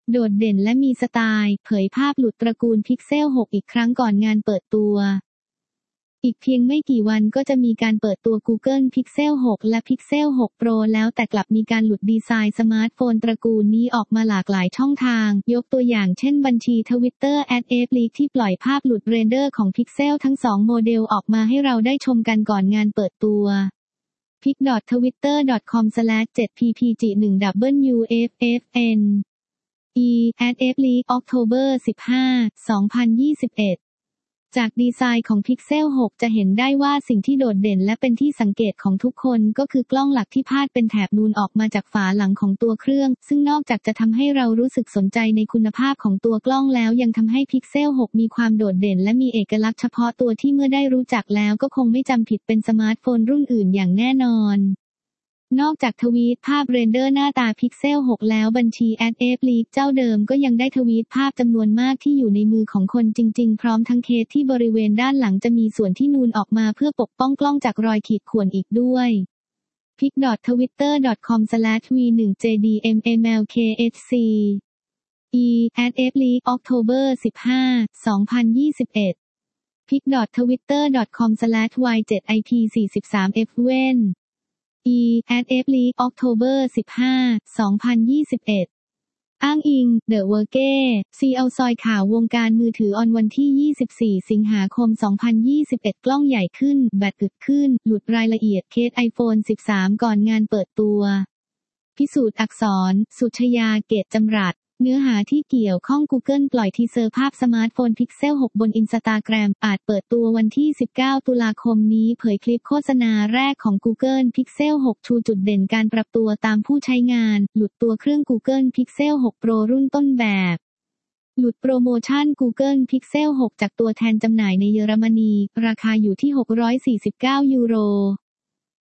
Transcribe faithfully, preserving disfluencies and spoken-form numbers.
โดดเด่นและมีสไตล์เผยภาพหลุดตระกูล Pixel หก อีกครั้งก่อนงานเปิดตัวอีกเพียงไม่กี่วันก็จะมีการเปิดตัว Google Pixel หก และ Pixel หก Pro แล้วแต่กลับมีการหลุดดีไซน์สมาร์ทโฟนตระกูลนี้ออกมาหลากหลายช่องทางยกตัวอย่างเช่นบัญชี Twitter แอท เอฟ ลีก ที่ปล่อยภาพหลุดเรนเดอร์ของ Pixel ทั้งสองโมเดลออกมาให้เราได้ชมกันก่อนงานเปิดตัว พิก ดอท ทวิตเตอร์ ดอท คอม สแลช เจ็ด พี พี จี หนึ่ง ดับเบิลยู เอฟ เอฟ เอ็น อี แอท เอฟ ลีก October สิบห้า สองพันยี่สิบเอ็ดจากดีไซน์ของ Pixel หก จะเห็นได้ว่าสิ่งที่โดดเด่นและเป็นที่สังเกตของทุกคนก็คือกล้องหลักที่พาดเป็นแถบนูนออกมาจากฝาหลังของตัวเครื่องซึ่งนอกจากจะทำให้เรารู้สึกสนใจในคุณภาพของตัวกล้องแล้วยังทำให้ Pixel หก มีความโดดเด่นและมีเอกลักษณ์เฉพาะตัวที่เมื่อได้รู้จักแล้วก็คงไม่จำผิดเป็นสมาร์ทโฟนรุ่นอื่นอย่างแน่นอนนอกจากทวีตภาพเรนเดอร์หน้าตา Pixel หก แล้วบัญชี แอท เอฟ ลีก เจ้าเดิมก็ยังได้ทวีตภาพจำนวนมากที่อยู่ในมือของคนจริงๆพร้อมทั้งเคสที่บริเวณด้านหลังจะมีส่วนที่นูนออกมาเพื่อปกป้องกล้องจากรอยขีดข่วนอีกด้วย พิก ดอท ทวิตเตอร์ ดอท คอม สแลช วี หนึ่ง เจ ดี เอ็ม เอ็ม แอล เค เอช ซี อี แอท เอฟ ลีก October สิบห้า สองพันยี่สิบเอ็ด พิก ดอท ทวิตเตอร์ ดอท คอม สแลช วาย เจ็ด ไอ พี สี่สิบสาม เอฟ เว่นอี แอท เอฟ ลีก October สิบห้า สองพันยี่สิบเอ็ด อ้างอิง The Verge ซี เอาซอยข่าววงการมือถือออนวันที่ ยี่สิบสี่ สิงหาคม สองพันยี่สิบเอ็ด กล้องใหญ่ขึ้น แบตอึดขึ้น หลุดรายละเอียดเคส iPhone สิบสาม ก่อนงานเปิดตัว พิสูจน์อักษร สุชยา เกตจำรัดเนื้อหาที่เกี่ยวข้อง Google ปล่อยทีเซอร์ภาพสมาร์ทโฟน Pixel หก บน Instagram อาจเปิดตัววันที่ สิบเก้า ตุลาคมนี้เผยคลิปโฆษณาแรกของ Google Pixel หก ชูจุดเด่นการปรับตัวตามผู้ใช้งาน หลุดตัวเครื่อง Google Pixel หก Pro รุ่นต้นแบบ หลุดโปรโมชั่น Google Pixel หก จากตัวแทนจำหน่ายในเยอรมนี ราคาอยู่ที่ หกร้อยสี่สิบเก้า ยูโร